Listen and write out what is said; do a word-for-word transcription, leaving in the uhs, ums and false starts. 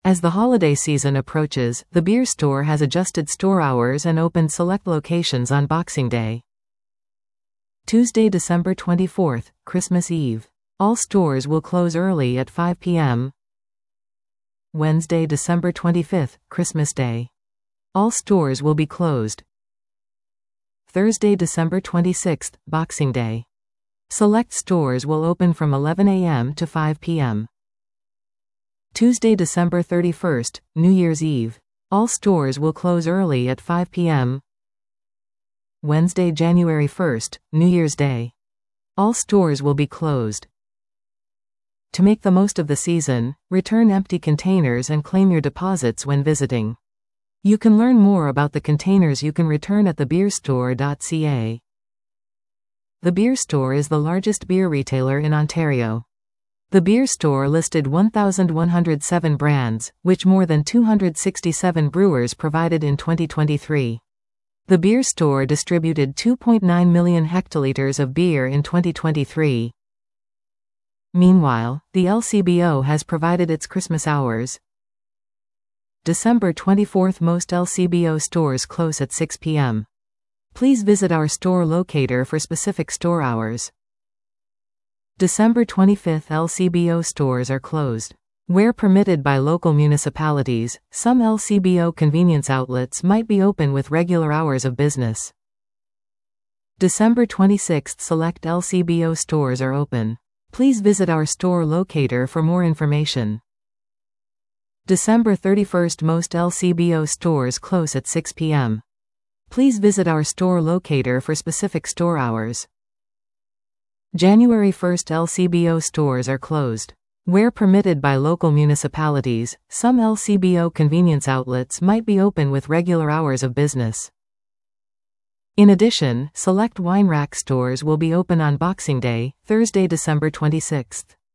As the holiday season approaches, the beer store has adjusted store hours and opened select locations on Boxing Day. Tuesday, December twenty-fourth, Christmas Eve. All stores will close early at five p m Wednesday, December twenty-fifth, Christmas Day. All stores will be closed. Thursday, December twenty-sixth, Boxing Day. Select stores will open from eleven a m to five p m Tuesday, December thirty-first, New Year's Eve. All stores will close early at five p m Wednesday, January first, New Year's Day. All stores will be closed. To make the most of the season, return empty containers and claim your deposits when visiting. You can learn more about the containers you can return at the beer store dot c a. The Beer Store is the largest beer retailer in Ontario. The Beer Store listed one thousand one hundred seven brands, which more than two hundred sixty-seven brewers provided in twenty twenty-three. The Beer Store distributed two point nine million hectoliters of beer in twenty twenty-three. Meanwhile, the L C B O has provided its Christmas hours. December twenty-fourth, most L C B O stores close at six p m Please visit our store locator for specific store hours. December twenty-fifth, L C B O stores are closed. Where permitted by local municipalities, some L C B O convenience outlets might be open with regular hours of business. December twenty-sixth, select L C B O stores are open. Please visit our store locator for more information. December thirty-first, most L C B O stores close at six p m Please visit our store locator for specific store hours. January first, L C B O stores are closed. Where permitted by local municipalities, some L C B O convenience outlets might be open with regular hours of business. In addition, select wine rack stores will be open on Boxing Day, Thursday, December twenty-sixth.